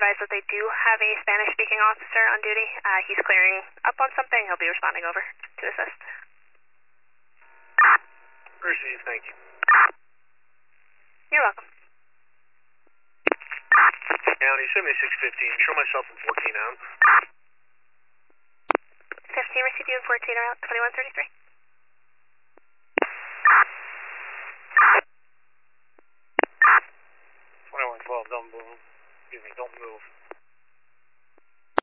advise that they do have a Spanish-speaking officer on duty. He's clearing up on something. He'll be responding over to assist. Received, thank you. You're welcome. County 7615, show myself in 14 out. 15 received you in 14 out, 2133.